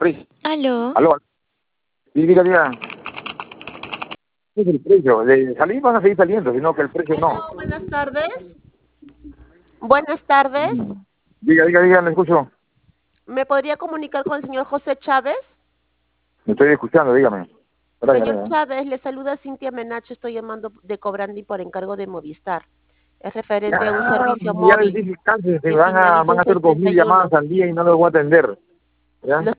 precio. Aló. Aló. Sí, diga. Es el precio. De salir van a seguir saliendo, sino que el precio no. Aló, buenas tardes. Buenas tardes. Diga, le escucho. ¿Me podría comunicar con el señor José Chávez? Me estoy escuchando, dígame. Señor Chávez, le saluda Cintia Menacho, estoy llamando de Cobrandi por encargo de Movistar. Es referente a un servicio Ya les móvil dije, cáncer, que van a finaliza en hacer 2000 llamadas 631. al día y no los voy a atender. ¿Ya? Lo